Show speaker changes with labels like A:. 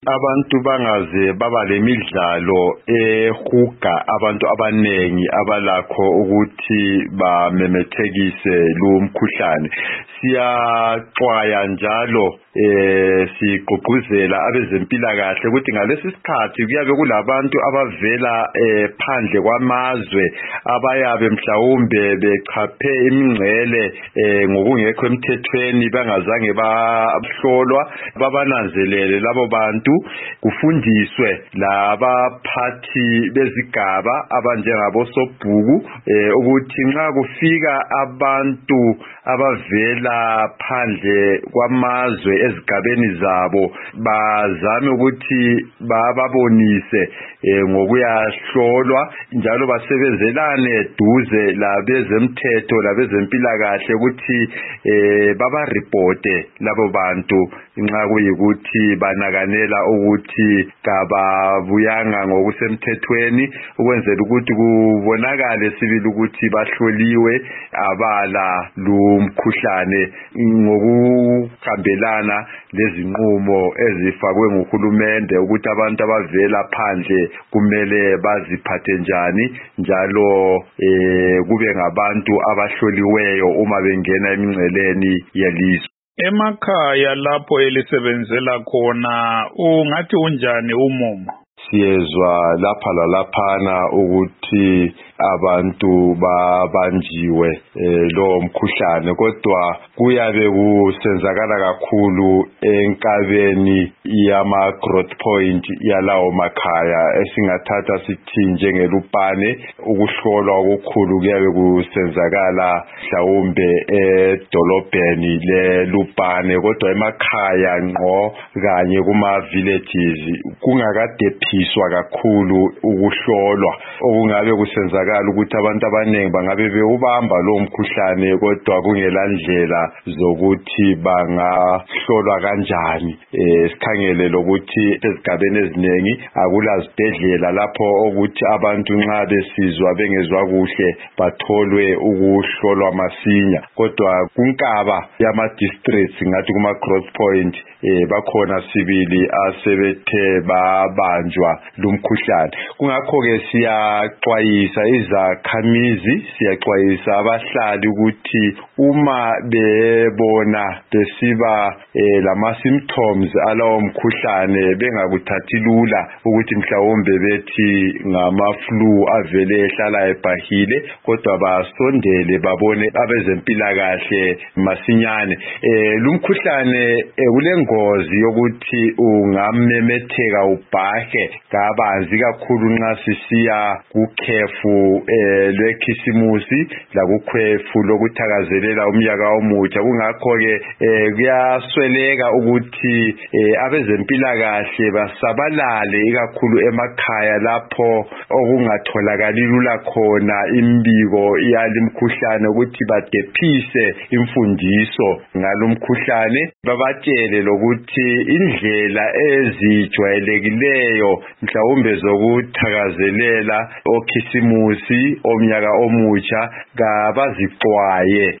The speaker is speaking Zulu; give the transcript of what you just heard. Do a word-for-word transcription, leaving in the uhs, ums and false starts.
A: Abantu bangaze baba lemidlalo ehuga abantu abanengi abalakho ukuthi bamemethekise lo mkhuhlane. Siyaxwaya njalo eh sigqugquzela abezempilakahle ukuthi ngalesi sikhathi kuyabe kulabantu abavela eh, phandle kwamazwe abayabe mhlawumbe bechaphe imingcele eh, ngokungekho emthethweni bangazange bahlolwa babananzelele labo bantu kufundiswe labaphathi bezigaba abanjengabo sobhuku eh, ukuthi nxa kufika abantu abavela phandle kwamazwe ezigabeni zabo bazame ukuthi bababonise eh, ngokuyahlolwa njalo basebenzelane duze labezemthetho labezempilakahle ukuthi eh, baba reporte labo bantu nxa kuyikuthi banakanela ukuthi kababuyanga ngokusemthethweni ukwenzela ukuthi kubonakale sibili ukuthi bahloliwe abala lumkhuhlane ngokuhambelana lezinqumo ezifakwe nguhulumende ukuthi abantu abavela phandle kumele baziphathe njani njalo eh kube ngabantu abahloliweyo uma bengena emingceleni yelizwe.
B: Emakhaya lapho elisebenzela khona ungathi unjani umumo?
A: Siyezwa lapha lalaphana ukuthi abantu babanjiwe eh, lo mkhuhlane kodwa kuyabe kusenzakala kakhulu enkabeni yama growth point yalawo makhaya esingathatha sithi njengeLupane ukuhlolwa okukhulu kuyabe kusenzakala mhlawumbe edolobheni leLupane kodwa emakhaya ngqo kanye kuma villages kungakadephiswa kakhulu ukuhlolwa okungabe kusenzakala ukuthi abantu abanengi bangabe bewubamba lo mkhuhlane kodwa kungelandlela zokuthi bangahlolwa kanjani eh sikhangele lokuthi ezigabeni eziningi akulazibhedlela lapho ukuthi abantu nxa besizwa bengezwa kuhle batholwe ukuhlolwa masinya kodwa kunkaba yama districts ngathi kuma growth point eh bakhona sibili asebethe babanjwa lumkhuhlane kungakho ke siyaxwayisa izakhamizi siyaxwayisa abahlali ukuthi uma bebona besiba eh, lama symptoms alawo mkhuhlane bengakuthathi lula ukuthi mhlawumbe bethi ngama flu avele ehlala ebhahile kodwa basondele babone abezempilakahle masinyane eh lumkhuhlane eh, kulengozi yokuthi ungamemetheka ubhahe kabanzi kakhulu nxa sisiya kukhefu eh, lwekhisimusi lakukhefu lokuthakazelela umnyaka omutsha kungakho ke eh, kuyasweleka ukuthi eh, abezempilakahle basabalale ikakhulu emakhaya lapho okungatholakali lula khona imbiko yalimkhuhlane ukuthi badephise imfundiso ngalumkhuhlane babatshele lokuthi indlela ezijwayelekileyo mhlawumbe zokuthakazelela okhisimusi omnyaka omutsha kabazixwaye